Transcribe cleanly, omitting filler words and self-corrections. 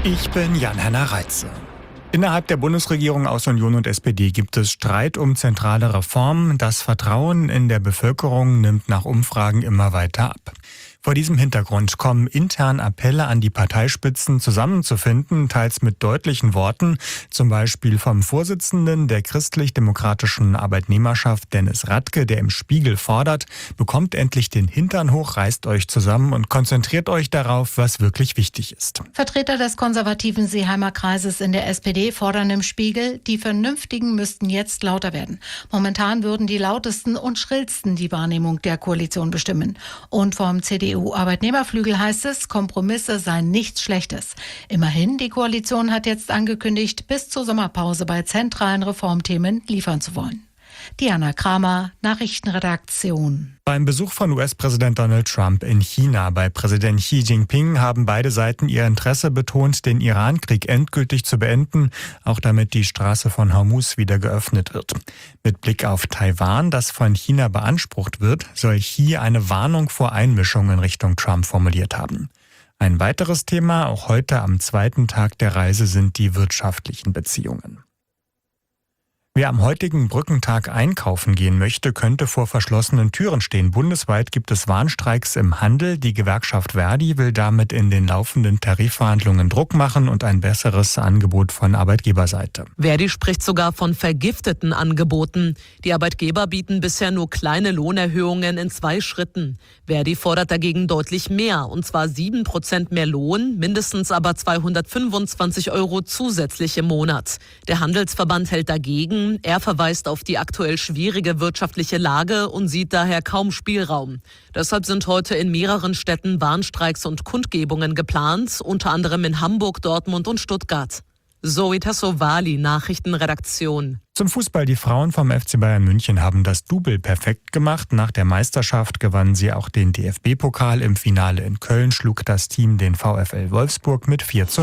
Ich bin Jan-Henner Reitze. Innerhalb der Bundesregierung aus Union und SPD gibt es Streit um zentrale Reformen. Das Vertrauen in der Bevölkerung nimmt nach Umfragen immer weiter ab. Vor diesem Hintergrund kommen intern Appelle an die Parteispitzen zusammenzufinden, teils mit deutlichen Worten, zum Beispiel vom Vorsitzenden der christlich-demokratischen Arbeitnehmerschaft Dennis Radke, der im Spiegel fordert, bekommt endlich den Hintern hoch, reißt euch zusammen und konzentriert euch darauf, was wirklich wichtig ist. Vertreter des konservativen Seeheimer Kreises in der SPD fordern im Spiegel, die Vernünftigen müssten jetzt lauter werden. Momentan würden die lautesten und schrillsten die Wahrnehmung der Koalition bestimmen. Und vom CDU-Arbeitnehmerflügel heißt es, Kompromisse seien nichts Schlechtes. Immerhin, die Koalition hat jetzt angekündigt, bis zur Sommerpause bei zentralen Reformthemen liefern zu wollen. Diana Kramer, Nachrichtenredaktion. Beim Besuch von US-Präsident Donald Trump in China bei Präsident Xi Jinping haben beide Seiten ihr Interesse betont, den Iran-Krieg endgültig zu beenden, auch damit die Straße von Hormuz wieder geöffnet wird. Mit Blick auf Taiwan, das von China beansprucht wird, soll Xi eine Warnung vor Einmischung in Richtung Trump formuliert haben. Ein weiteres Thema, auch heute am zweiten Tag der Reise, sind die wirtschaftlichen Beziehungen. Wer am heutigen Brückentag einkaufen gehen möchte, könnte vor verschlossenen Türen stehen. Bundesweit gibt es Warnstreiks im Handel. Die Gewerkschaft Verdi will damit in den laufenden Tarifverhandlungen Druck machen und ein besseres Angebot von Arbeitgeberseite. Verdi spricht sogar von vergifteten Angeboten. Die Arbeitgeber bieten bisher nur kleine Lohnerhöhungen in 2 Schritten. Verdi fordert dagegen deutlich mehr, und zwar 7% mehr Lohn, mindestens aber 225 € zusätzlich im Monat. Der Handelsverband hält dagegen. Er verweist auf die aktuell schwierige wirtschaftliche Lage und sieht daher kaum Spielraum. Deshalb sind heute in mehreren Städten Warnstreiks und Kundgebungen geplant, unter anderem in Hamburg, Dortmund und Stuttgart. Zoe Tassovali, Nachrichtenredaktion. Zum Fußball. Die Frauen vom FC Bayern München haben das Double perfekt gemacht. Nach der Meisterschaft gewannen sie auch den DFB-Pokal. Im Finale in Köln schlug das Team den VfL Wolfsburg mit 4:0.